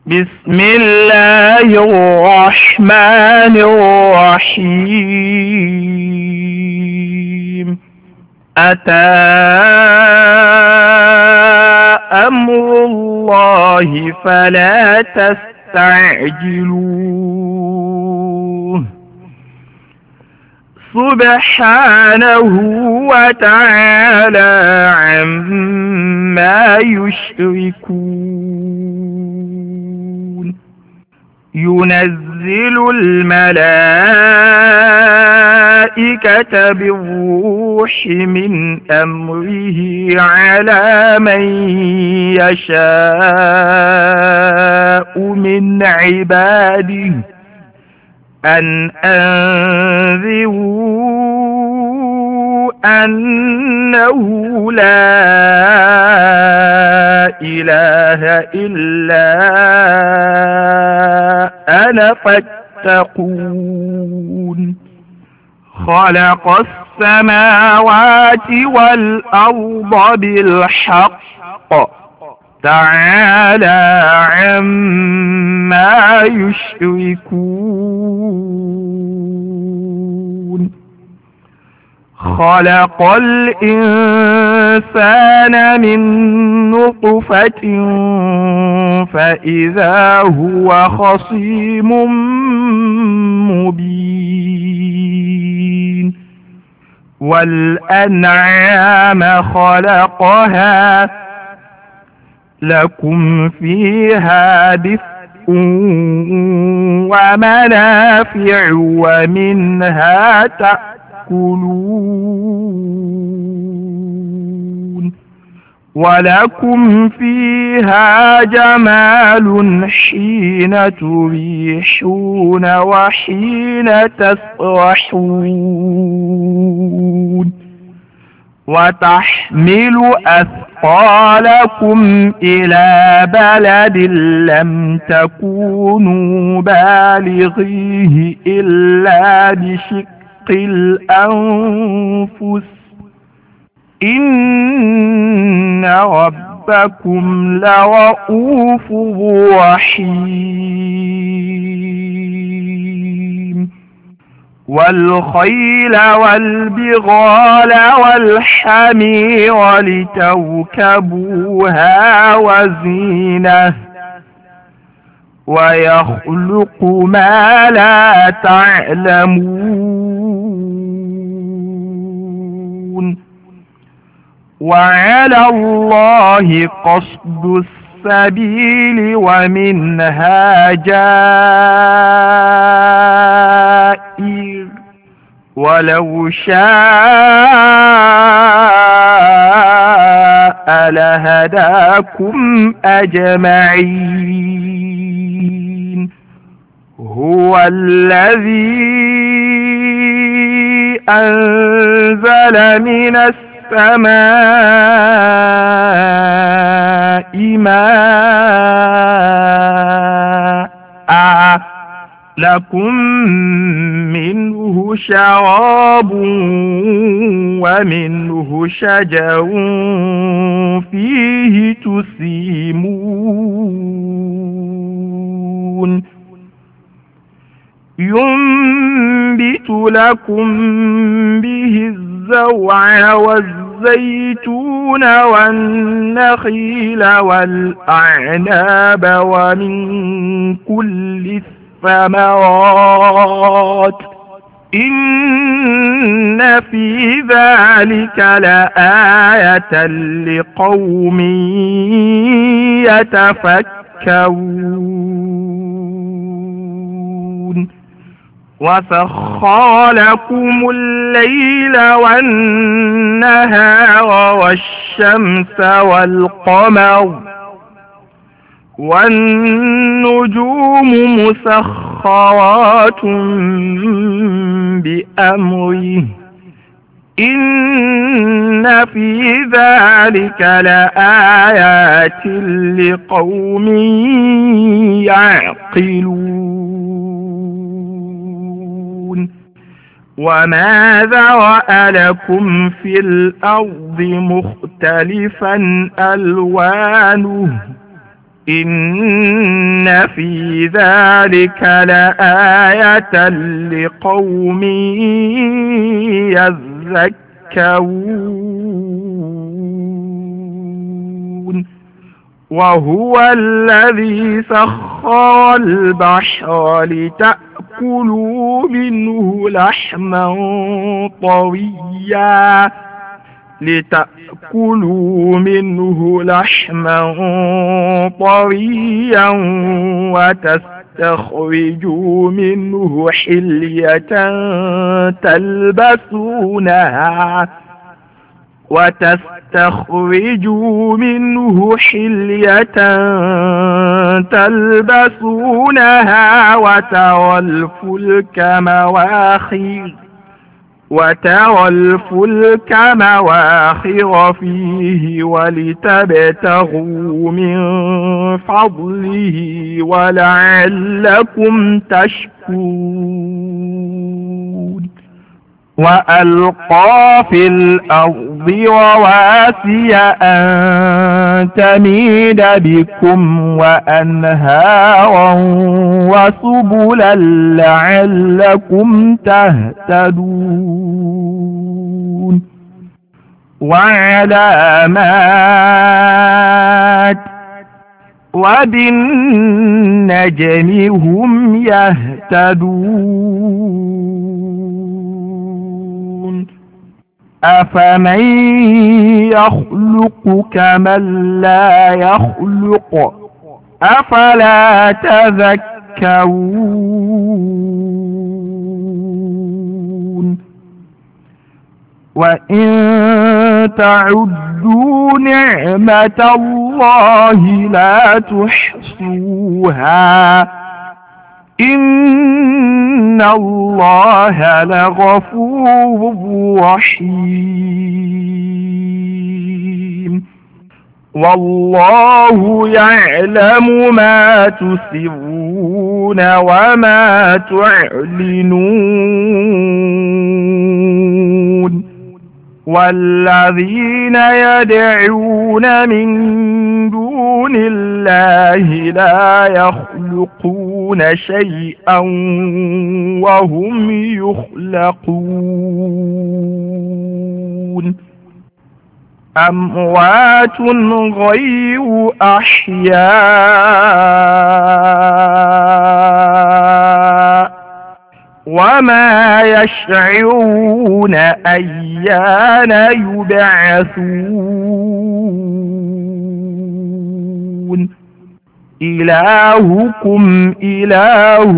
بسم الله الرحمن الرحيم. أتى أمر الله فلا تستعجلوه سبحانه وتعالى عما يشركون. ينزل الملائكة بالروح من أمره على من يشاء من عباده أن أنذروا أنه لا إله إلا أنا فاتقون. خلق السماوات والأرض بالحق تعالى عما يشركون. خلق الإنسان من نطفة فإذا هو خصيم مبين. والأنعام خلقها لكم فيها دفء ومنافع ومنها تأكلون. ولكم فيها جمال حين تريحون وحين تسرحون. وتحمل أثقالكم إلى بلد لم تكونوا بالغيه إلا بشق الأنفس إن ربكم لرؤوف رحيم. والخيل والبغال والحمير لتركبوها وزينة ويخلق ما لا تعلمون. وعلى الله قصد السبيل ومنها جائر ولو شاء لهداكم أجمعين. هو الذي أنزل من السماء ماء لكم منه شراب ومنه شجر فيه تسيمون. ينبت لكم به الزرع والزيتون والنخيل والأعناب ومن كل الثمرات إن في ذلك لآية لقوم يتفكرون. وسخر لكم الليل والنهار والشمس والقمر والنجوم مسخرات بأمره إن في ذلك لآيات لقوم يعقلون. وما ذرأ لكم في الأرض مختلفا ألوانه إن إن في ذلك لآية لقوم يذكرون وهو الذي سخر البحر لتأكلوا منه لحما طريا وتستخرجوا منه حلية تلبسونها وترى الفلك مواخر فيه ولتبتغوا من فضله ولعلكم تشكرون وألقى في الأرض رواسي أن تميد بكم وأنهارا وسبلا لعلكم تهتدون وعلامات وبالنجم هم يهتدون أفمن يخلق كمن لا يخلق أفلا تذكرون وإن تعدوا نعمة الله لا تحصوها إن الله لغفور رحيم والله يعلم ما تسرون وما تعلنون والذين يدعون من دون الله لا يخلقون شيئا وهم يخلقون أموات غير أحياء وما يشعرون أيان يبعثون إلهكم إله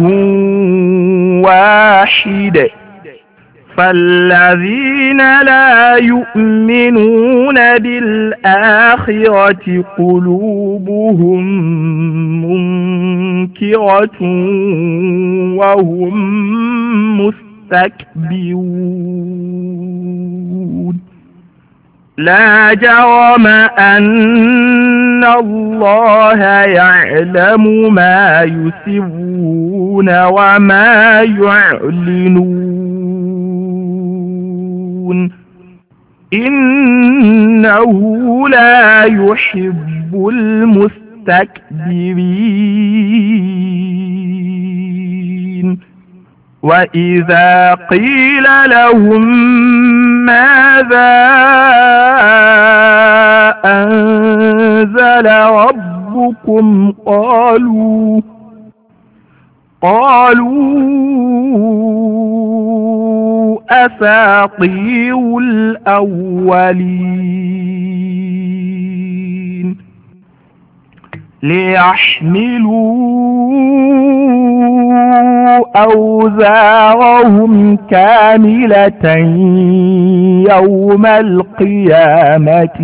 واحد فالذين لا يؤمنون بالآخرة قلوبهم منكرة وهم مستكبرون لا جرم أن الله يعلم ما يسرون وما يعلنون إنه لا يحب المستكبرين وإذا قيل لهم ماذا أنزل ربكم قالوا أساطير الأولين ليحملوا أوزارهم كاملة يوم القيامة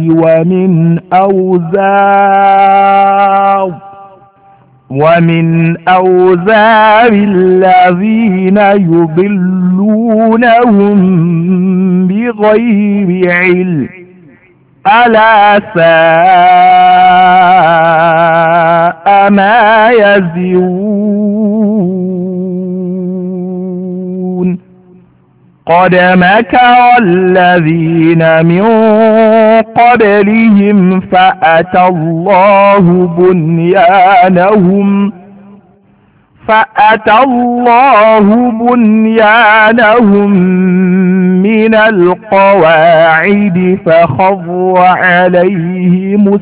ومن أوزار الذين يضلونهم بغير علم ألا ساء ما يزرون قد مكر الذين من قبلهم فأتى الله فأتى الله بنيانهم من القواعد فخر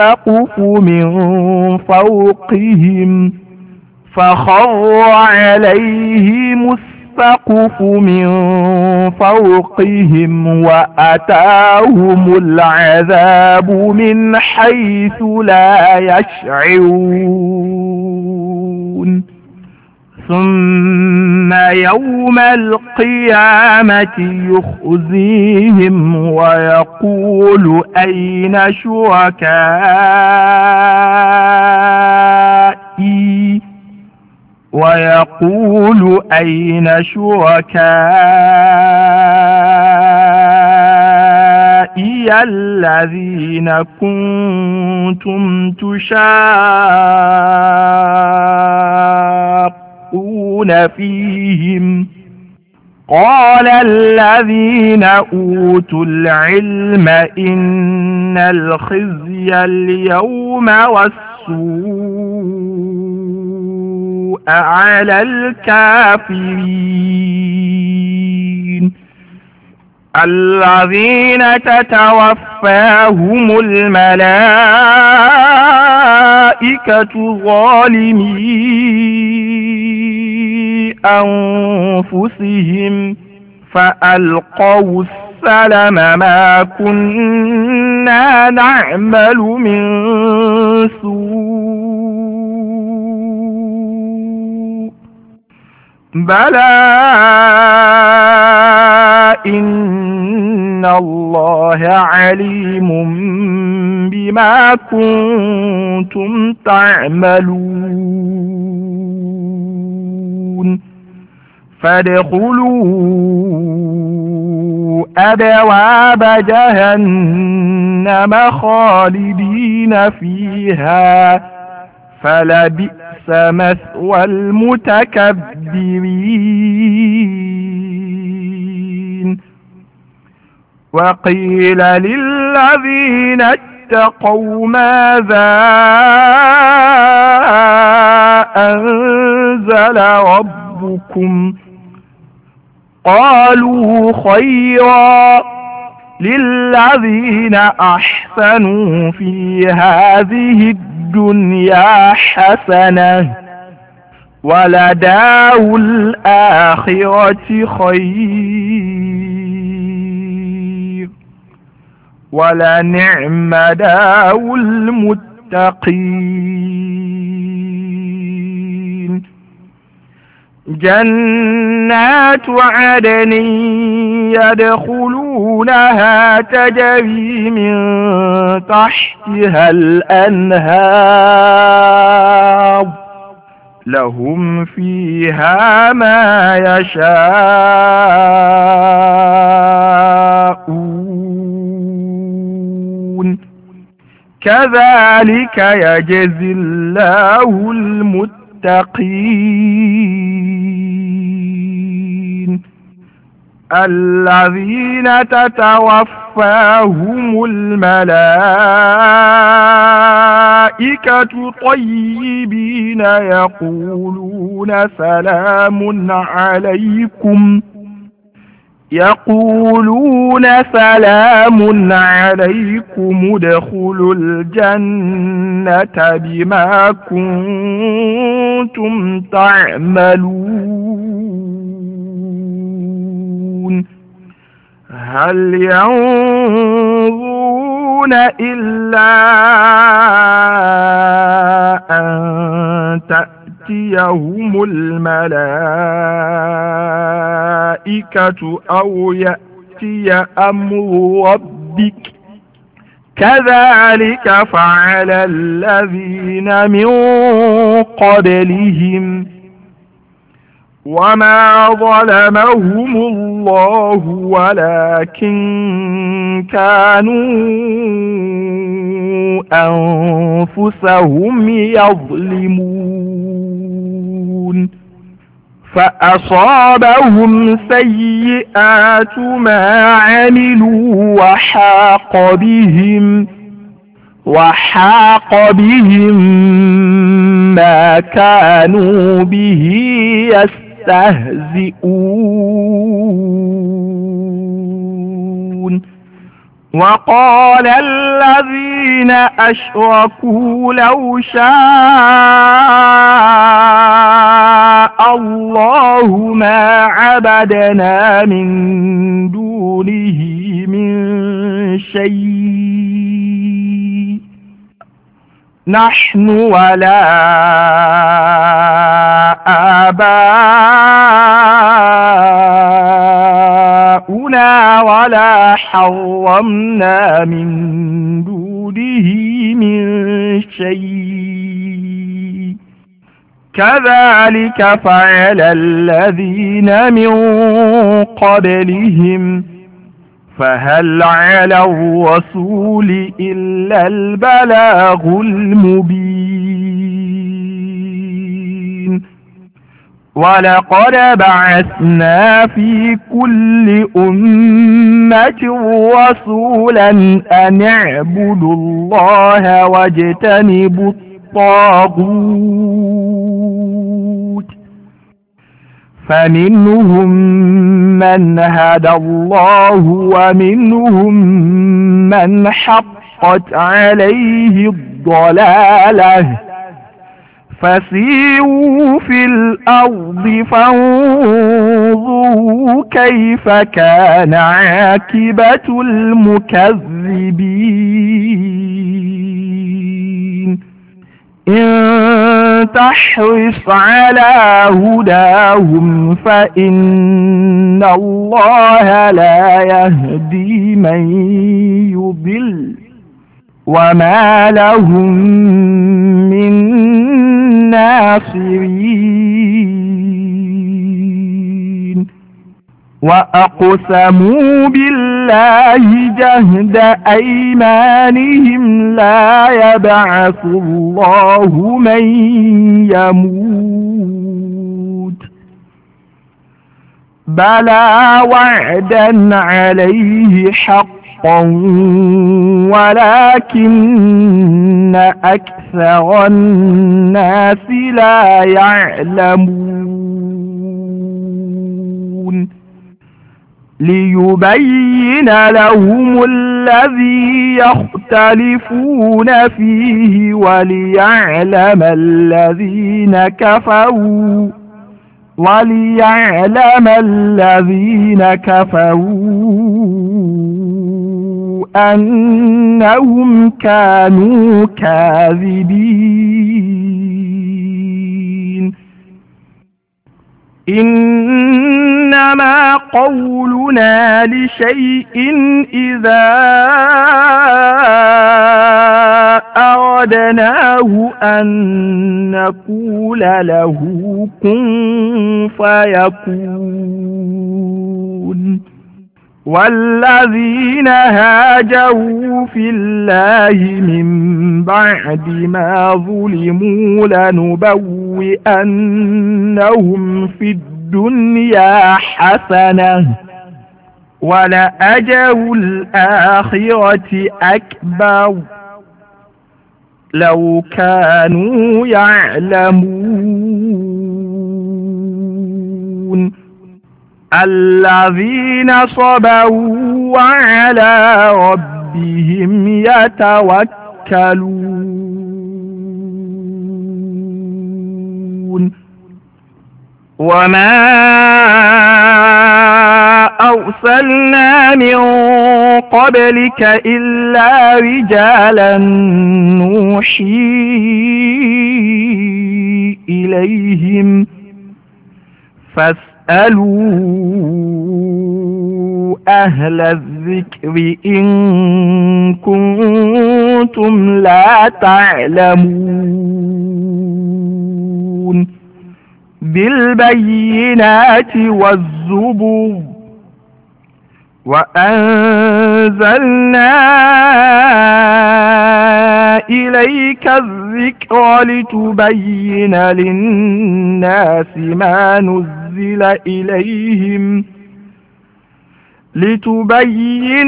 عليهم السقف من فوقهم وأتاهم العذاب من حيث لا يشعرون ثم يوم القيامة يخزيهم ويقول أين شركائي الذين كنتم تشاقون فيهم قال الذين أوتوا العلم إن الخزي اليوم والسوء على الكافرين الذين تتوفاهم الملائكة ظالمي أنفسهم فألقوا السلم ما كنا نعمل من سوء بلى إن الله عليم بما كنتم تعملون فادخلوا أبواب جهنم خالدين فيها فلبئس مثوى المتكبرين وقيل للذين اتقوا ماذا أنزل ربكم قالوا خيرا للذين أحسنوا في هذه الدنيا حسنة ولدار الآخرة خير ولنعم دار المتقين جنات عدن يدخلونها تجري من تحتها الأنهار لهم فيها ما يشاءون كذلك يجزي الله المتقين الذين تتوفاهم الملائكة طيبين يقولون سلام عليكم ادخلوا الجنة بما كنتم تعملون هل ينظرون إلا أن تأتيهم الملائكة أو يأتي أمر ربك كذلك فعل الذين من قبلهم وما ظلمهم الله ولكن كانوا أنفسهم يظلمون فأصابهم سيئات ما عملوا وحاق بهم ما كانوا به يستهزئون وقال الذين أشركوا لو شاء الله ما عبدنا من دونه من شيء نحن ولا آباؤنا ولا حرمنا من دونه من شيء كذلك فعل الذين من قبلهم فهل على الرسول إلا البلاغ المبين ولقد بعثنا في كل أمة رسولا أن اعبدوا الله واجتنبوا الطاغوت فمنهم من هدى الله ومنهم من حقت عليه الضلالة فسيروا في الأرض فانظروا كيف كان عاقبة المكذبين إن تحرص على هداهم فإن الله لا يهدي من يضل وما لهم من ناصرين وأقسموا بالله جهد أيمانهم لا يبعث الله من يموت بلى وعدا عليه حقا ولكن أكثر الناس لا يعلمون ليبين لهم الذي يختلفون فيه وليعلم الذين كفروا أنهم كانوا كاذبين إنما قولنا لشيء إذا أردناه أن نقول له كن فيكون والذين هاجروا في الله من بعد ما ظلموا لنبوئنهم في الدنيا حسنة ولأجر الآخرة أكبر لو كانوا يعلمون الذين صبروا وعلى ربهم يتوكلون وما أرسلنا من قبلك إلا رجالا نوحي إليهم فاسألوا أهل الذكر إن كنتم لا تعلمون بالبينات والزبر وأنزلنا إليك الذكر لتبين للناس ما نزل إليهم لتبين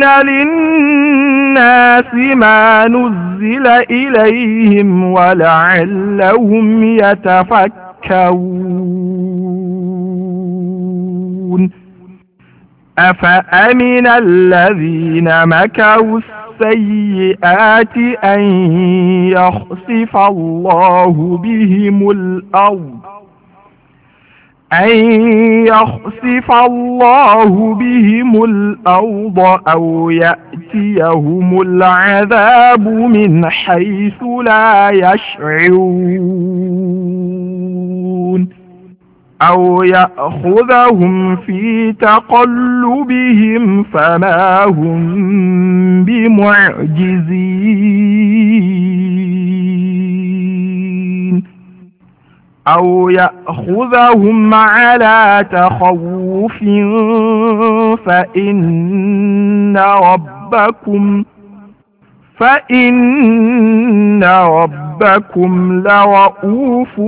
للناس ما نزل إليهم ولعلهم يتفكرون أفأمن الذين مكروا السيئات أن يخسف الله بهم الأرض أو يأتيهم العذاب من حيث لا يشعرون أو يأخذهم في تقلبهم فما هم بمعجزين أو يأخذهم على تخوف فإن ربكم لرؤوف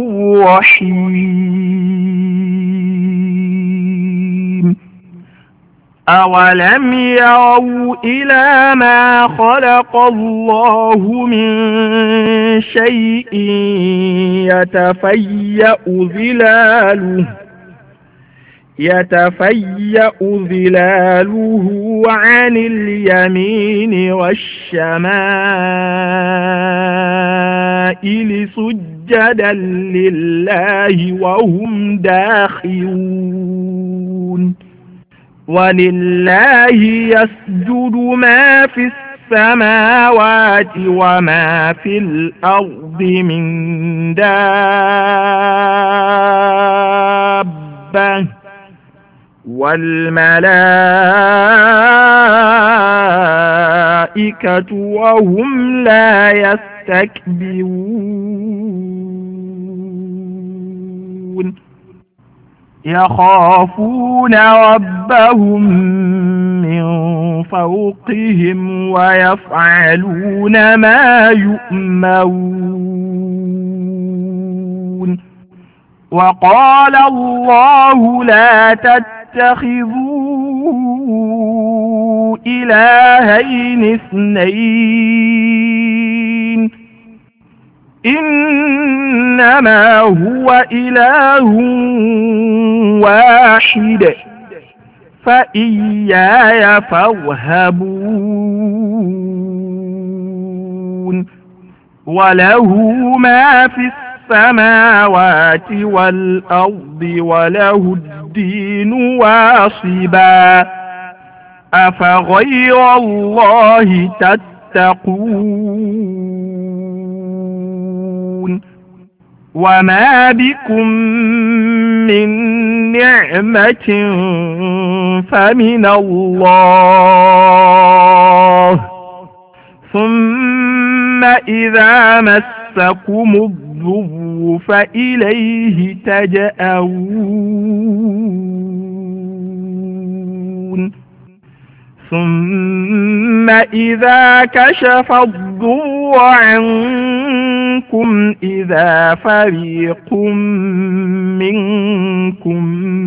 رحيم أولم يروا إلى ما خلق الله من شيء يتفيأ ظلاله عن اليمين والشمائل سجدا لله وهم داخرون ولله يسجد ما في السماوات وما في الأرض من دابة والملائكة وهم لا يستكبرون يخافون ربهم من فوقهم ويفعلون ما يؤمرون وقال الله لا تتخذوا إلهين اثنين إنما هو إله واحد فإياي فارهبون وله ما في السماوات والأرض وله الدين واصبا أفغير الله تتقون وما بكم من نعمة فمن الله ثم إذا مسكم الضر فإليه تجأرون ثم إذا كشف الضر عنكم إذا فريق منكم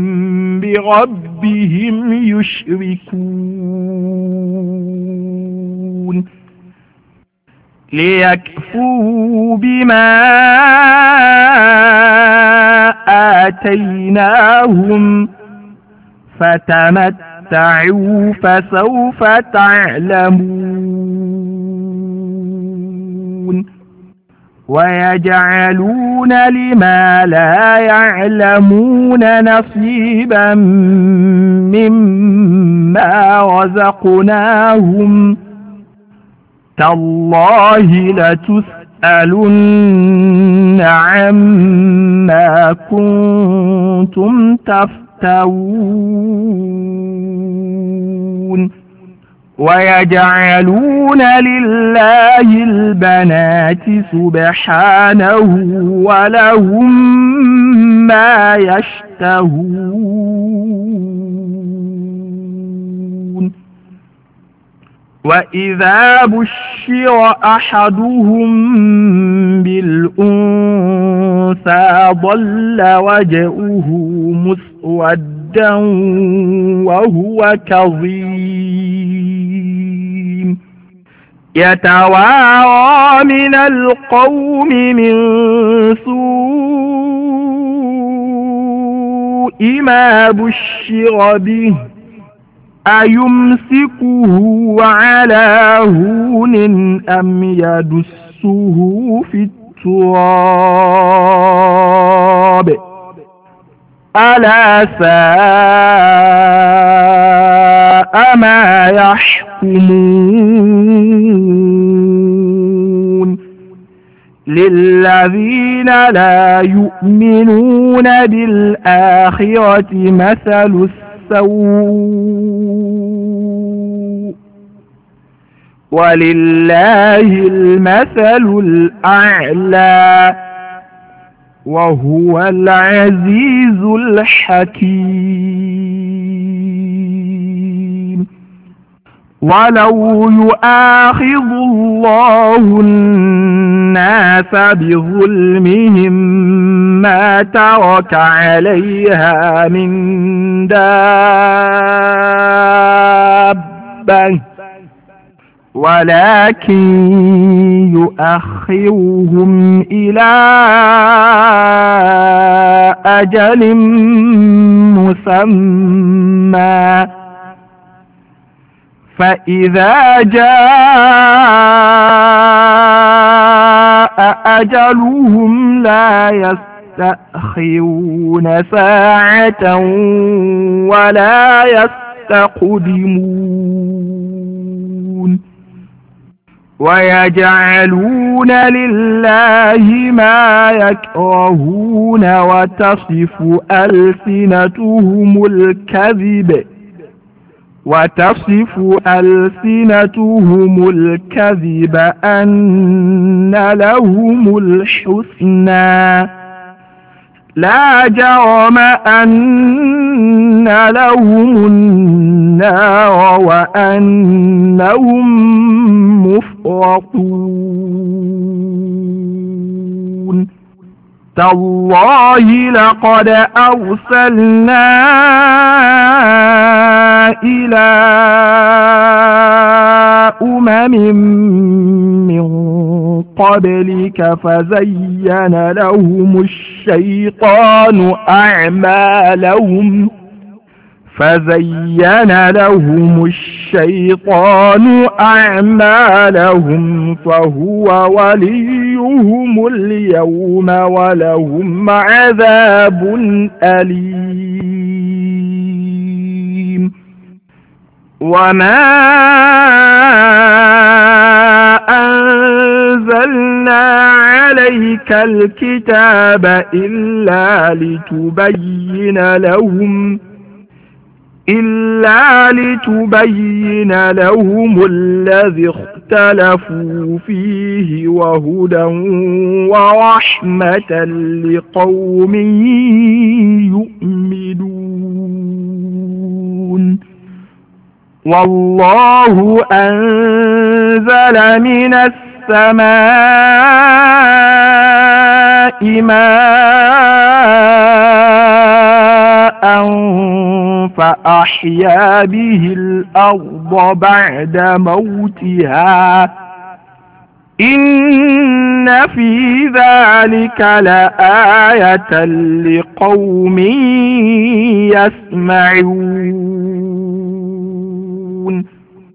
بربهم يشركون ليكفروا بما آتيناهم فتمتعوا فسوف تعلمون ويجعلون لما لا يعلمون نصيبا مما رزقناهم تالله لتسألن عما كنتم تفترون ويجعلون لله البنات سبحانه ولهم ما يشتهون وإذا بشر أحدهم بالأنثى ظل وجهه مسودا جدا وهو كظيم يتوارى من القوم من سوء ما بشر به أيمسكه على هون أم يدسه في التراب ألا ساء ما يحكمون للذين لا يؤمنون بالآخرة مثل السوء ولله المثل الأعلى وهو العزيز الحكيم ولو يؤاخذ الله الناس بظلمهم ما ترك عليها من دابة ولكن يؤخرهم إلى أجل مسمى فإذا جاء أجلهم لا يستأخرون ساعة ولا يستقدمون ويجعلون لله ما يكرهون وتصف ألسنتهم الكذب أن لهم الحسنى لا جرم أن لهم النار وأنهم مفرطون تالله لقد أرسلنا إلى أمم من قبلك فزين لهم الشيطان أعمالهم فهو وليهم اليوم ولهم عذاب أليم وما أنزلنا عليك الكتاب إلا لتبين لهم الذي اختلفوا فيه وهدى ورحمة لقوم يؤمنون والله أنزل من السماء ماء فأحيا به الأرض بعد موتها إن في ذلك لآية لقوم يسمعون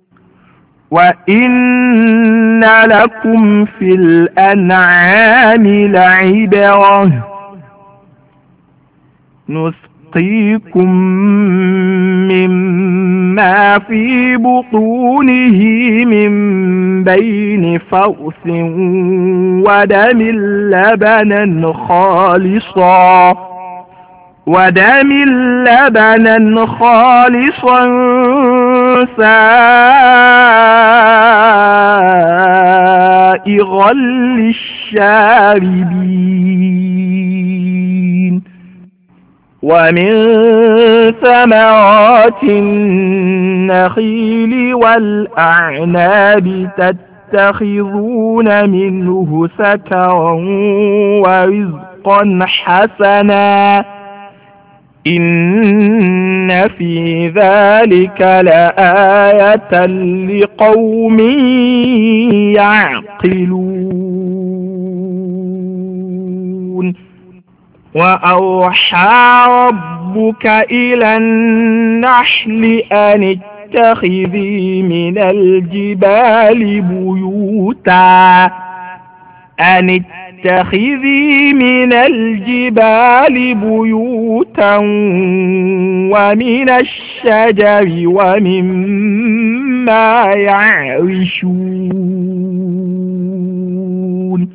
وإن لكم في الأنعام لعبرة نسقيكم مما في بطونه من بين فرث ودم لبنا خالصا سائغا للشاربين ومن ثمرات النخيل والأعناب تتخذون منه سكرا ورزقا حسنا إن في ذلك لآية لقوم يعقلون وأوحى ربك إلى النحل أن اتخذي من الجبال بيوتا ومن الشجر ومما يعرشون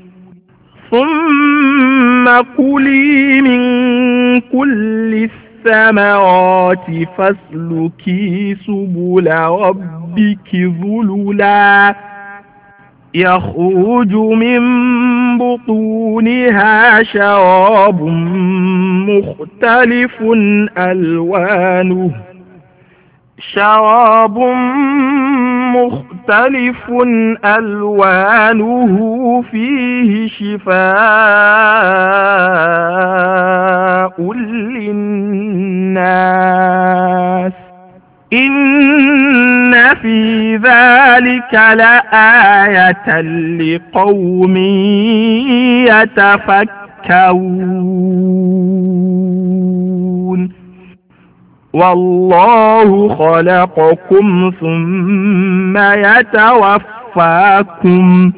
ثم كلي من كل الثمرات فاسلكي سبل ربك ذللا يخرج من بطونها شراب مختلف ألوانه فيه شفاء للناس إن في ذلك لآية لقوم يتفكرون والله خلقكم ثم يتوفاكم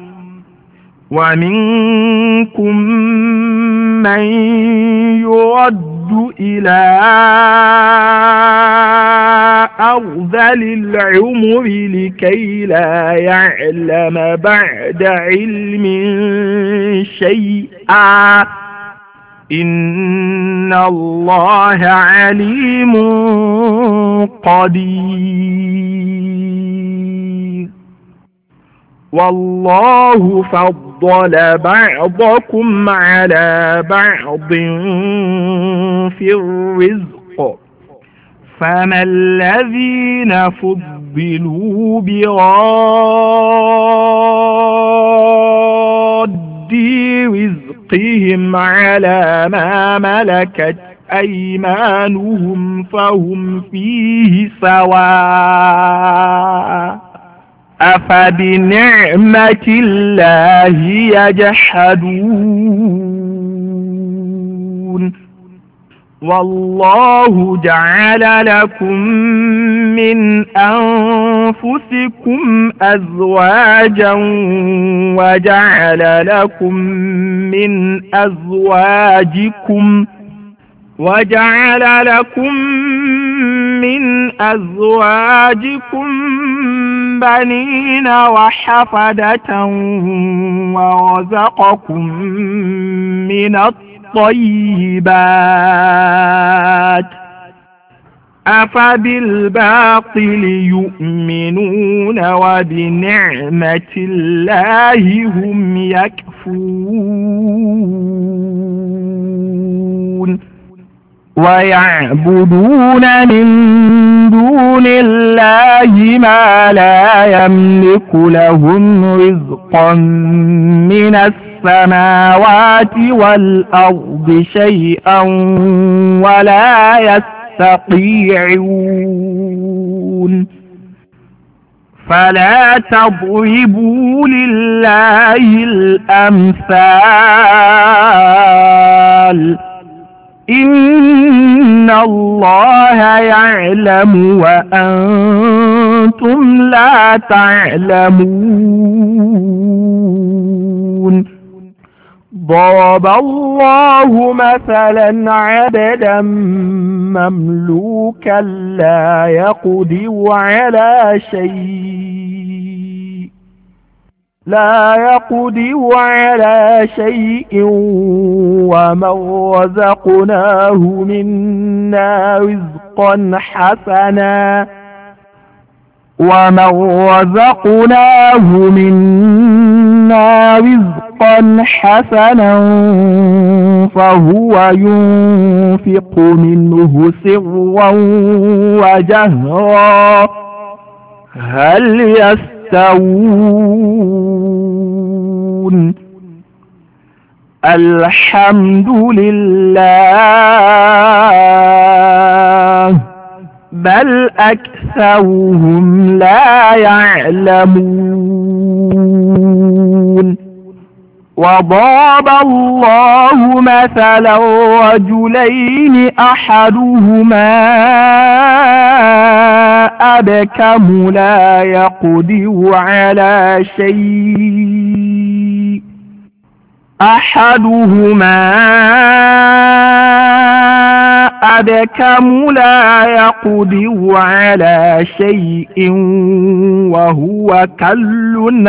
ومنكم من يرد إلى أرذل العمر لكي لا يعلم بعد علم شيئا إن الله عليم قدير والله فضل بعضكم على بعض في الرزق فما الذين فضلوا براد رزقهم على ما ملكت أيمانهم فهم فيه سواء أفبنعمة الله يجحدون والله جعل لكم من أنفسكم أزواجا وجعل لكم من أزواجكم بنين وحفدة ورزقكم من الطيبات أفبالباطل يؤمنون وبنعمة الله هم يكفرون ويعبدون من دون الله ما لا يملك لهم رزقا من السماوات والأرض شيئا ولا يستطيعون فلا تضربوا لله الأمثال إن الله يعلم وأنتم لا تعلمون ضرب الله مثلا عبدا مملوكا لا يقدر على شيء ومن رزقناه منا رزقا حسنا فهو ينفق منه سرا وجهرا هل يستوون الحمد لله بل أكثرهم لا يعلمون. وضرب الله مثلا رجلين أحدهما أبكم لا يقدر على شيء وهو كل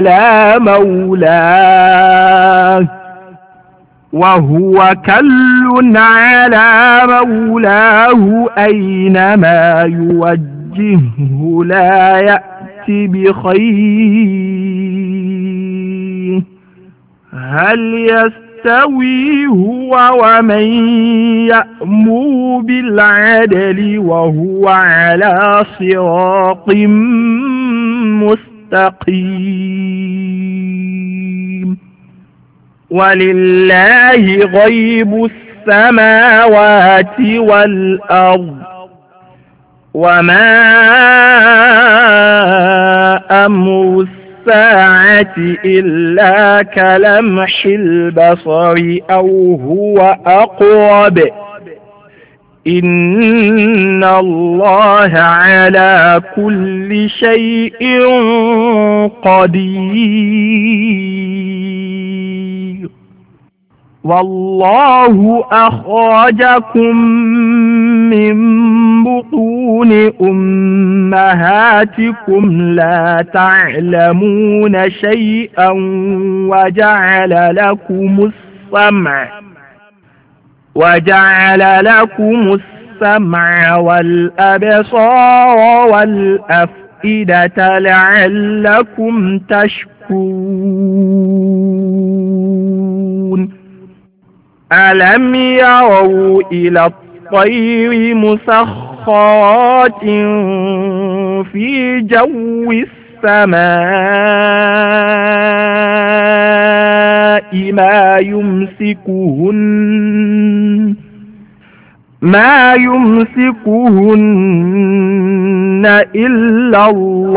على مولاه أينما يوجهه لا يأتي بخير. هل يستوي هو ومن يأمر بالعدل وهو على صراط مستقيم. ولله غيب السماوات والأرض وما أمر الساعة إلا كلمح البصر أو هو أقرب إن الله على كل شيء قدير. والله أخرجكم من بطون أمهاتكم لا تعلمون شيئا وجعل لكم السمع والأبصار والأفئدة لعلكم تشكرون. ألم يروا إلى الطير مسخرات في جو السماء ما يمسكهن إلا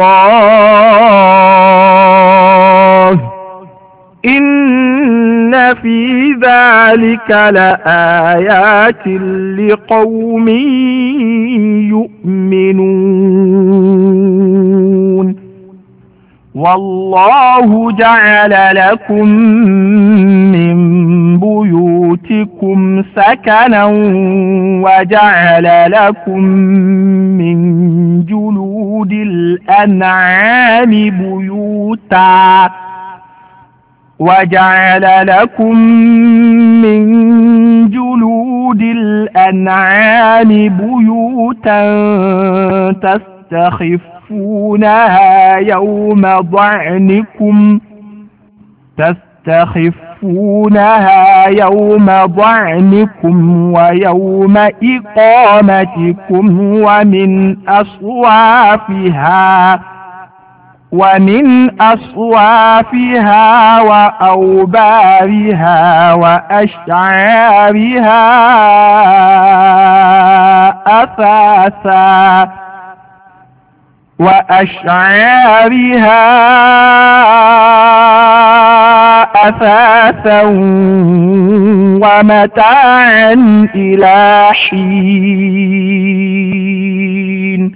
الله إن في ذلك لآيات لقوم يؤمنون. والله جعل لكم من بيوتكم سكنا وجعل لكم من جلود الأنعام بيوتا تستخفونها يوم ضعنكم ويوم إقامتكم ومن أصوافها وأوبارها وأشعارها أثاثا ومتاعا إلى حين.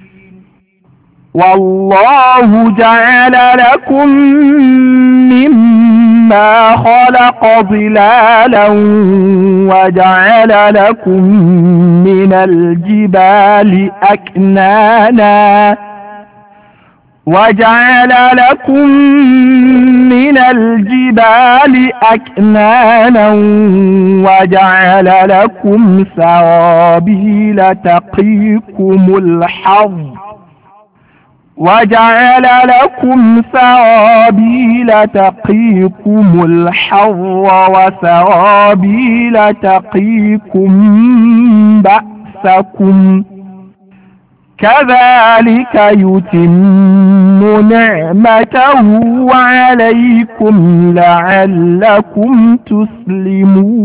والله جعل لكم مما خلق ظلالا وجعل لكم من الجبال أكنانا وجعل لكم سرابيل تقيكم الحر وسرابيل تقيكم بأسكم كذلك يتم نعمته عليكم لعلكم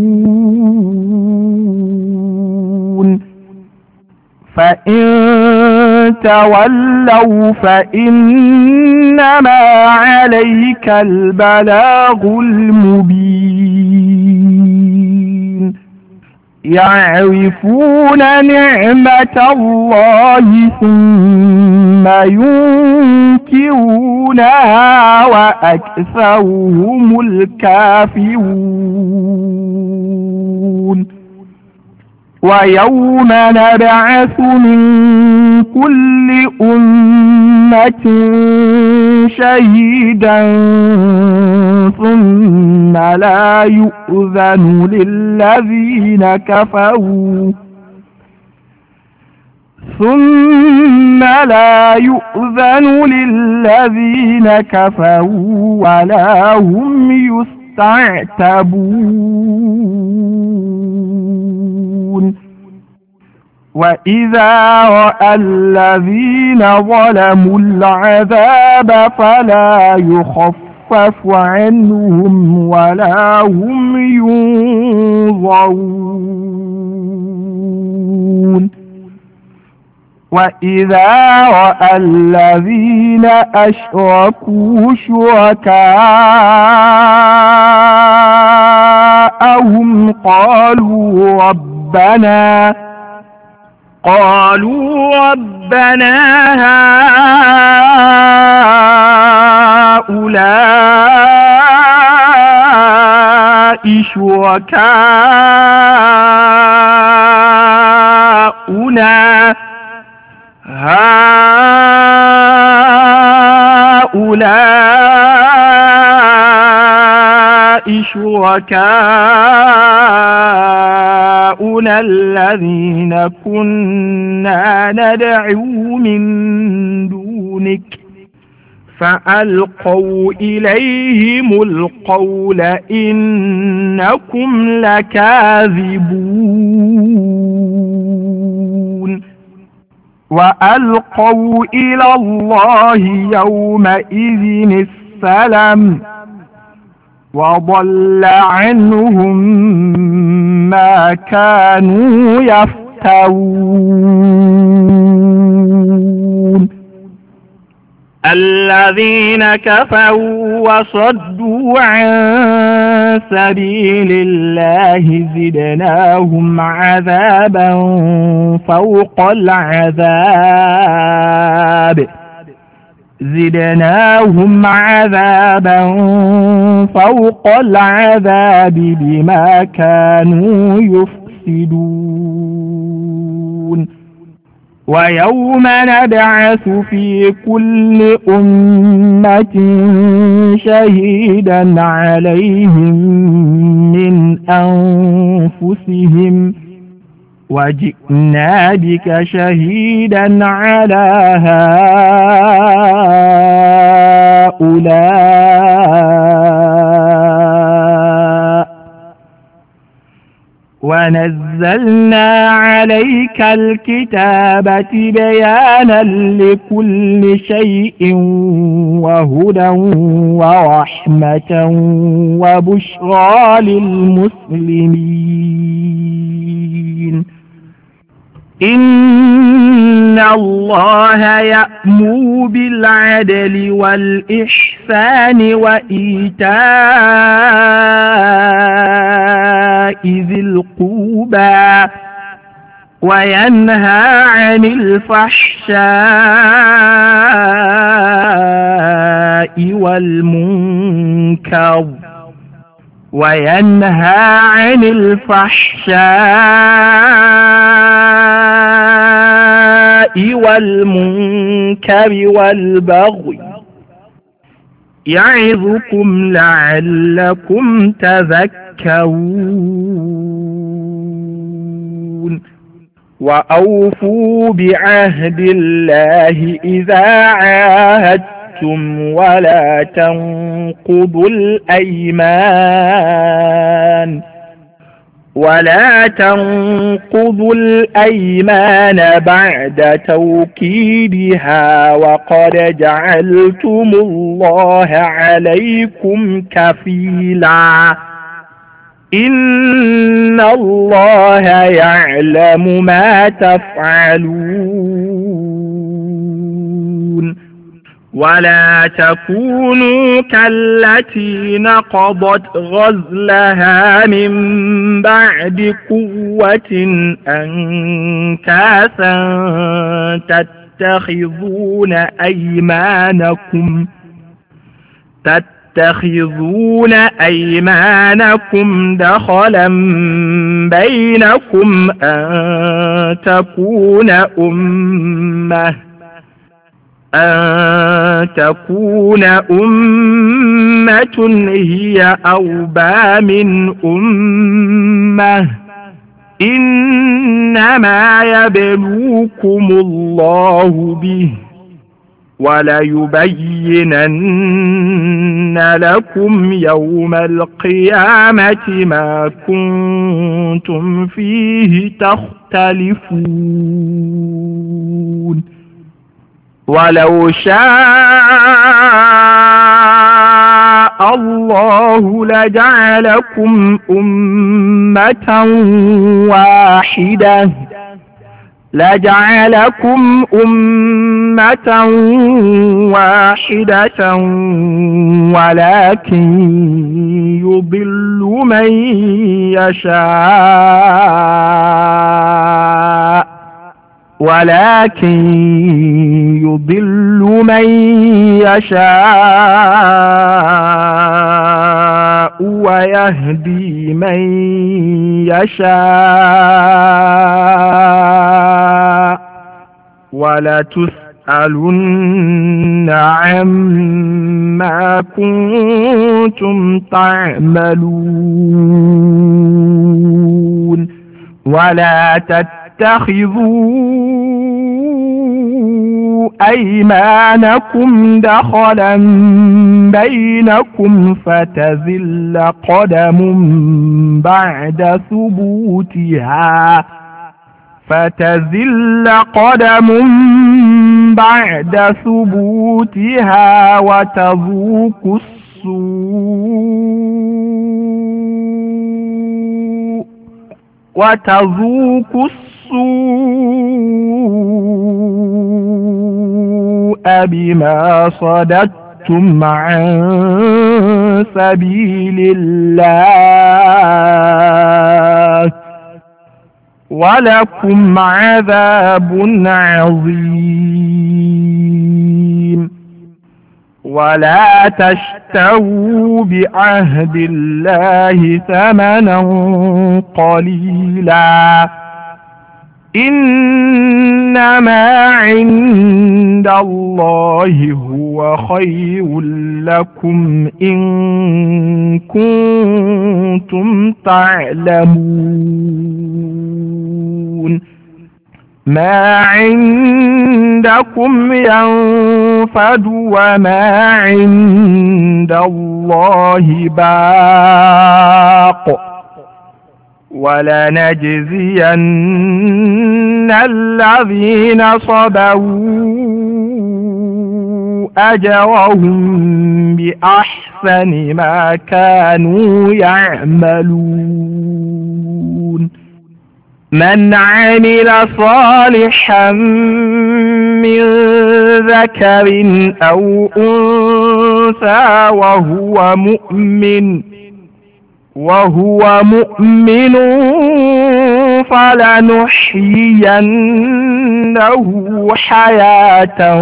تسلمون. فإن تولوا فإنما عليك البلاغ المبين يعرفون نعمة الله ثم ينكرونها وأكثرهم الكافرون ويوم نبعث من كل أمة شهيدا ثم لا يؤذن للذين كفروا ولا هم يستعتبون وإذا رأى الذين ظلموا العذاب فلا يخفف عنهم ولا هم ينظرون وإذا رأى الذين أشركوا شركاءهم قالوا ربنا هؤلاء شركاؤنا الذين كنا ندعو من دونك فألقوا إليهم القول إنكم لكاذبون وألقوا إلى الله يومئذ السلم وضل عنهم ما كانوا يفترون الذين كفروا وصدوا عن سبيل الله زدناهم عذابا فوق العذاب بما كانوا يفسدون ويوم نبعث في كل أمة شهيدا عليهم من أنفسهم وجئنا بك شهيدا على هؤلاء ونزلنا عليك الكتاب بيانا لكل شيء وهدى ورحمة وبشرى للمسلمين إن الله يأمر بالعدل والإحسان وإيتاء ذي القربى وينهى عن الفحشاء والمنكر والبغي يعظكم لعلكم تذكرون وأوفوا بعهد الله إذا عاهدتم ولا تنقضوا الأيمان بعد توكيدها وقد جعلتم الله عليكم كفيلا إن الله يعلم ما تفعلون ولا تكونوا كالتي نقضت غزلها من بعد قوة أنكاثا تتخذون أيمانكم دخلا بينكم أن تكون أمة هي أربى من أمة إنما يبلوكم الله به وليبينن لكم يوم القيامة ما كنتم فيه تختلفون ولو شاء الله لجعلكم أمة واحدة ولكن يضل من يشاء ويهدي من يشاء ولتسألن عما كنتم تعملون ولا تتخذوا أيمانكم دخلا بينكم فتزل قدم بعد ثبوتها وتذوقوا السوء بما صددتم عن سبيل الله ولكم عذاب عظيم ولا تشتروا بعهد الله ثمنا قليلا إنما عند الله هو خير لكم إن كنتم تعلمون ما عندكم ينفد وما عند الله باق ولنجزين الذين صبروا أجرهم بأحسن ما كانوا يعملون من عمل صالحا من ذكر أو أنثى وهو مؤمن فلنحيينه حياة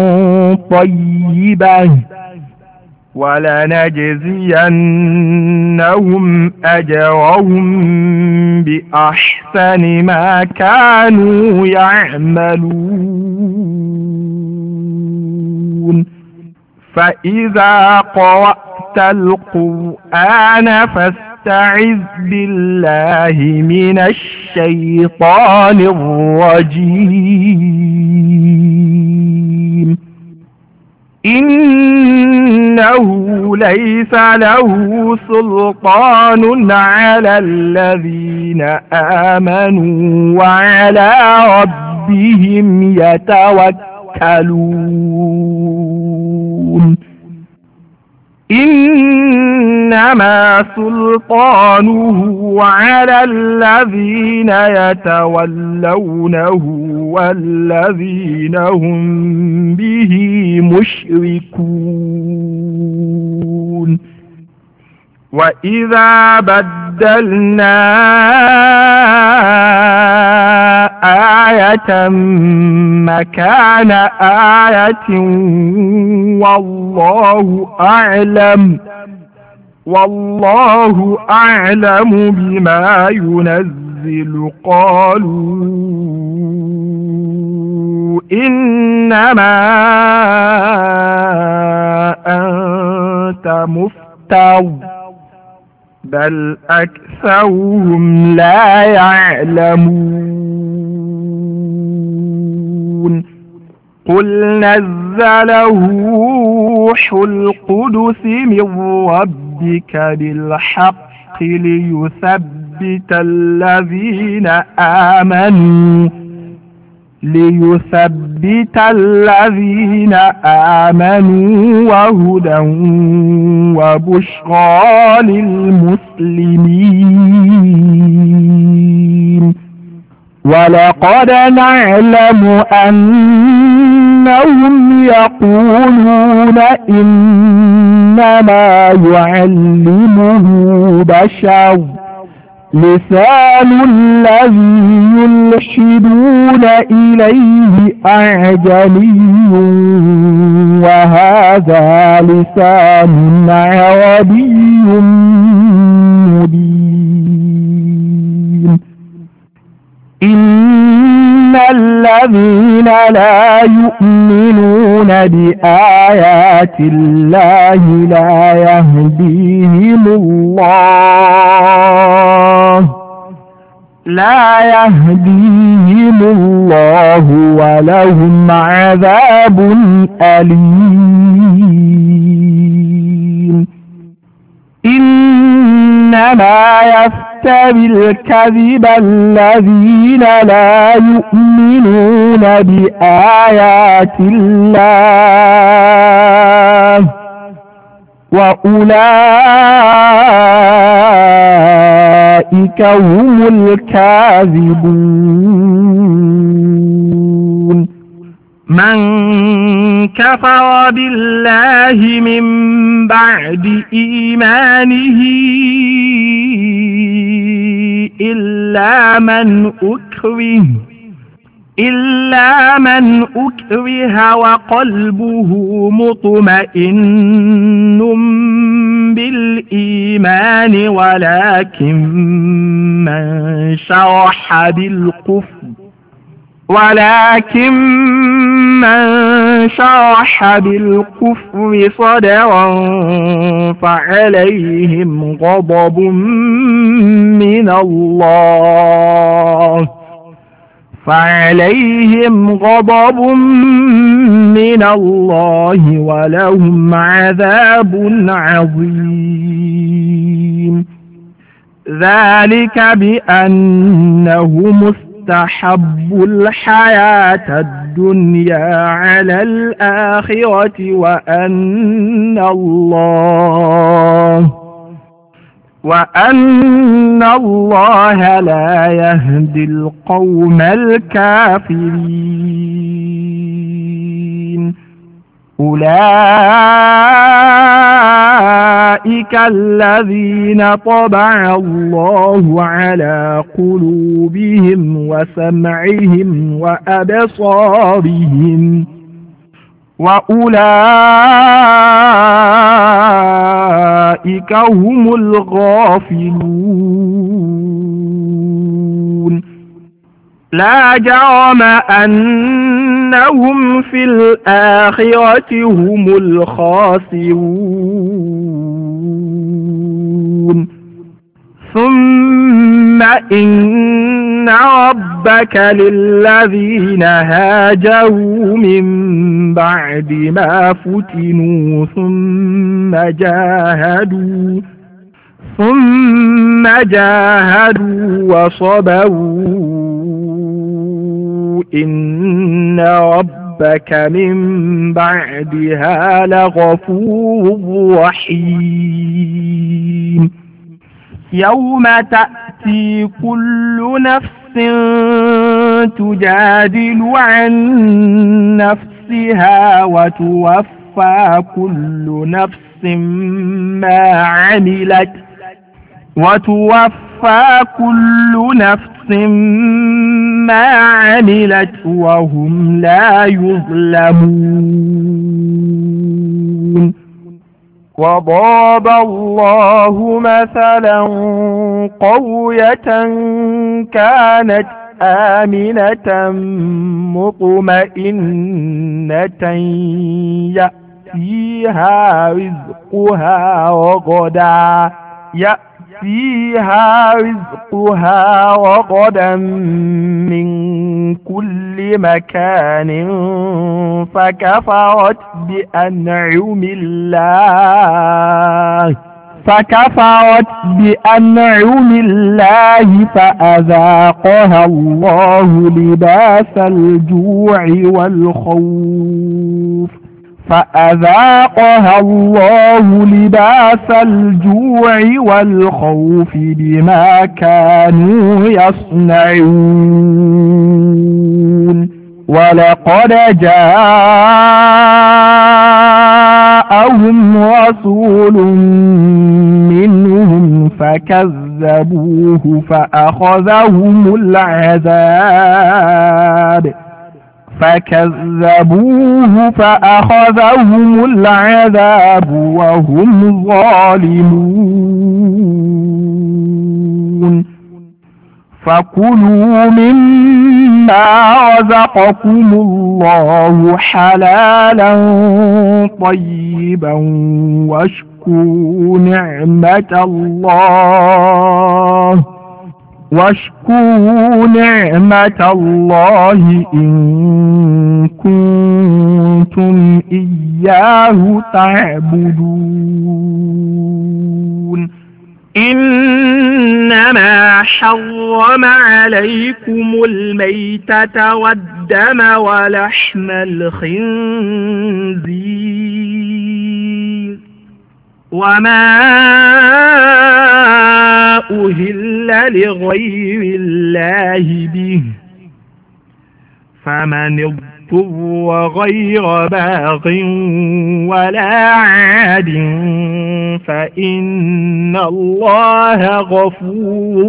طيبة ولنجزينهم أجرهم بأحسن ما كانوا يعملون فإذا قرأت القرآن فاستعذ بالله من الشيطان الرجيم إنه ليس له سلطان على الذين آمنوا وعلى ربهم يتوكلون إنما سلطانه على الذين يتولونه والذين هم به مشركون وإذا بدلنا آية مكان آية والله أعلم بما ينزل قالوا إنما أنت مفتر بل أكثرهم لا يعلمون قل نزله روح القدس من ربك بالحق ليثبت الذين آمنوا وهدى وبشرى للمسلمين ولقد نعلم أنهم يقولون إنما يعلمه بشر لسان الذي يلحدون إليه أعجمي وهذا لسان عربي مبين إن الذين لا يؤمنون بآيات الله لا يهديهم الله ولهم عذاب أليم إنما يفتري الكذب الذين لا يؤمنون بآيات الله وأولئك هم الكاذبون من كفر بالله من بعد إيمانه إلا من أكره وقلبه مطمئن بالإيمان ولكن من شرح بالكفر صدرا فعليهم غضب من الله ولهم عذاب عظيم ذلك بأنه مستحب الحياة الدنيا على الآخرة وأن الله لا يهدي القوم الكافرين أولئك الذين طبع الله على قلوبهم وسمعهم وأبصارهم وأولئك هم الغافلون لا جرم أنهم في الآخرة هم الخاسرون ثم إن ربك للذين هاجروا من بعد ما فتنوا ثم جاهدوا وصبروا إن ربك ربك من بعدها لغفور رحيم يوم تأتي كل نفس تجادل عن نفسها وتوفى كل نفس ما عملت وهم لا يظلمون وضرب الله مثلا قرية كانت آمنة مطمئنة يأتيها رزقها رغدا من كل مكان فكفرت بأنعم الله فأذاقها الله لباس الجوع والخوف بما كانوا يصنعون ولقد جاءهم رسول منهم فكذبوه فأخذهم العذاب وهم ظالمون فكلوا مما رزقكم الله حلالا طيبا واشكروا نعمة الله إن كنتم إياه تعبدون إنما حرم عليكم الميتة والدم ولحم الخنزير وما أهل لغير الله به فمن اضطر غير باغ ولا عاد فإن الله غفور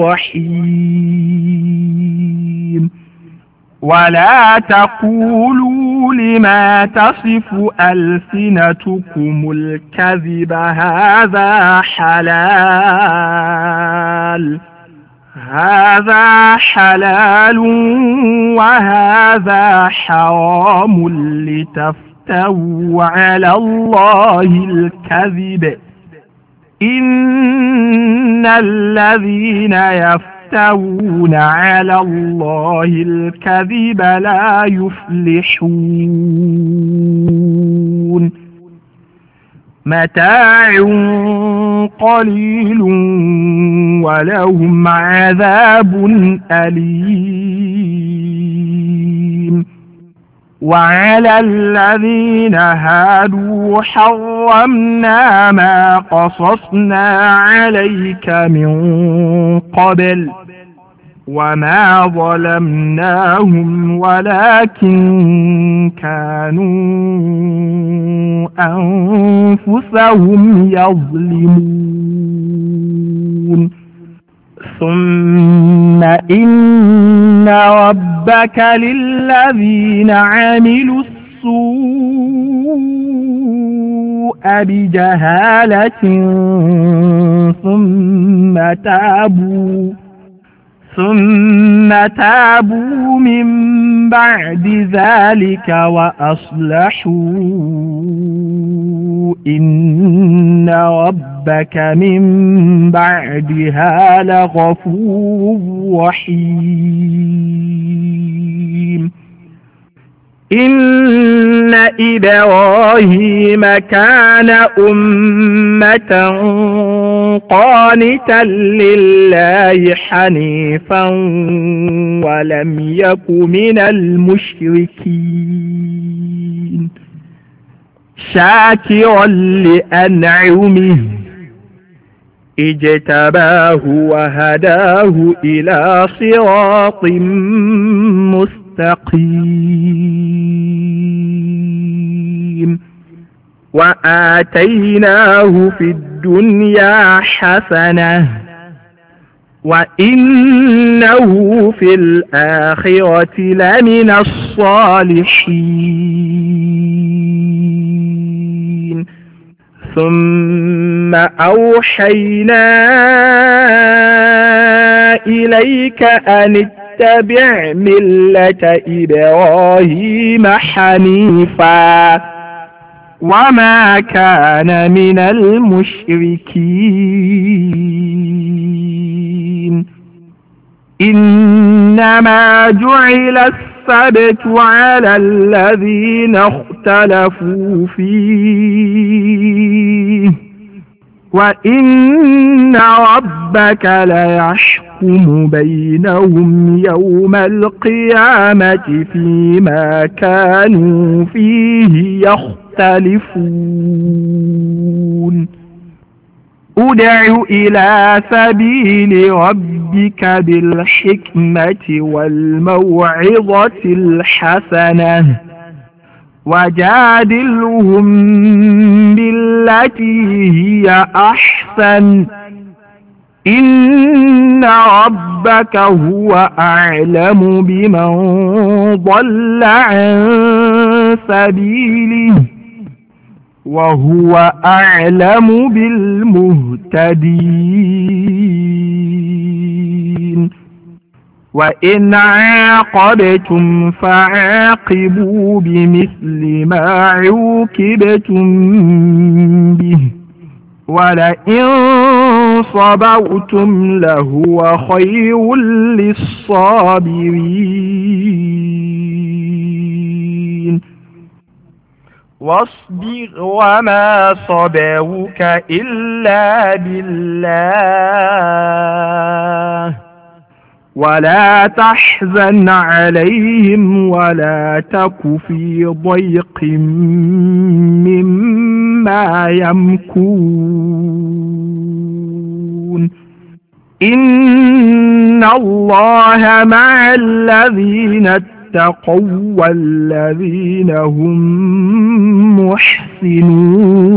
رحيم ولا تقولوا لما تصف ألسنتكم الكذب هذا حلال وهذا حرام لتفتروا على الله الكذب إن الذين يفترون على الله الكذب لا يفلحون متاع قليل ولهم عذاب أليم وعلى الذين هادوا حرمنا ما قصصنا عليك من قبل وما ظلمناهم ولكن كانوا أنفسهم يظلمون ثم إن ربك للذين عملوا السوء بجهالة ثم تابوا من بعد ذلك وأصلحوا إن ربك من بعدها لغفور رحيم إن إبراهيم إبراهيم كان أمة قانتا لله حنيفا ولم يك من المشركين شاكرا لأنعمه اجتباه وهداه إلى صراط مستقيم وآتيناه في الدنيا حسنة وإنه في الآخرة لمن الصالحين ثم أوحينا إليك أن اتبع ملة إبراهيم حنيفا وما كان من المشركين إنما جعل السبت على الذين اختلفوا فيه وإن ربك ليحكم بينهم يوم القيامة فيما كانوا فيه يختلفون ادع إلى سبيل ربك بالحكمة والموعظة الحسنة وجادلهم بالتي هي أحسن إن ربك هو أعلم بمن ضل عن سبيله وهو أعلم بالمهتدين وإن عاقبتم فعاقبوا بمثل ما عوقبتم به ولئن صبرتم لهو خير للصابرين واصبر وما صبرك إلا بالله ولا تحزن عليهم ولا تك في ضيق مما يمكرون إن الله مع الذين اتقوا والذين هم محسنون